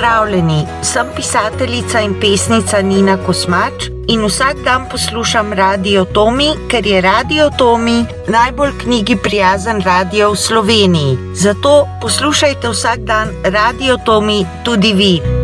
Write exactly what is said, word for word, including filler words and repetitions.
Pozdravljeni, sem pisateljica in pesnica Nina Kosmač in vsak dan poslušam Radio Tomi, ker je Radio Tomi najbolj knjigi prijazen radio v Sloveniji. Zato poslušajte vsak dan Radio Tomi tudi vi.